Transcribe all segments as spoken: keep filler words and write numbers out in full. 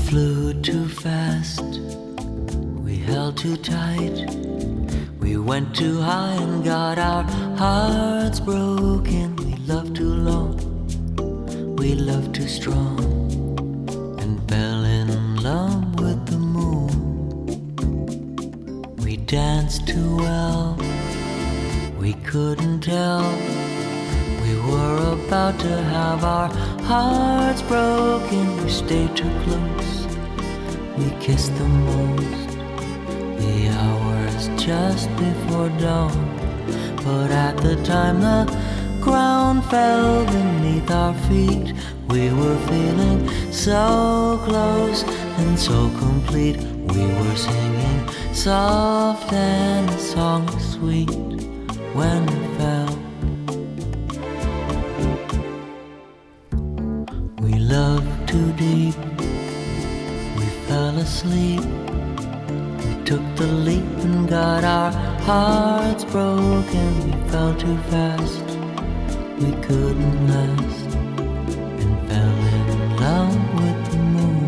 flew too fast, we held too tight, we went too high and got our hearts broken. We loved too long, we loved too strong, and fell in love with the moon. We danced too well, we couldn't tell, we were about to have our hearts broken. We stayed too close, we kissed the most, the hours just before dawn. But at the time the ground fell beneath our feet, we were feeling so close and so complete. We were singing soft and the song was sweet when it fell. We loved too deep, we fell asleep, we took the leap and got our hearts broken. We fell too fast, we couldn't last, and fell in love with the moon.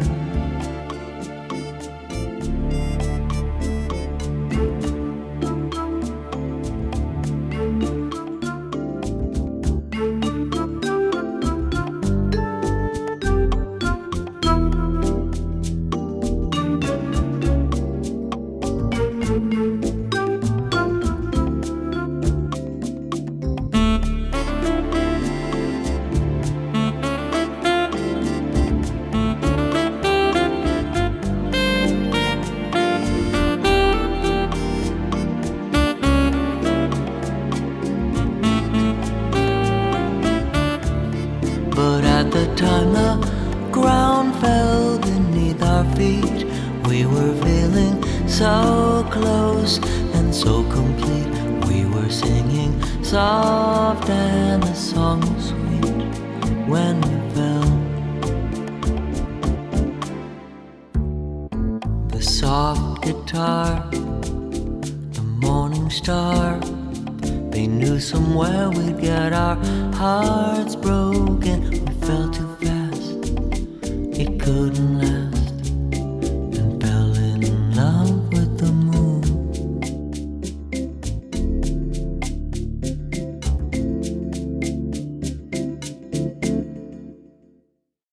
But at the time the ground fell beneath our feet, we were feeling so close and so complete. We were singing soft and the song was sweet when we fell. The soft guitar, the morning star, they knew somewhere we'd get our hearts broken. We fell too fast, it couldn't last.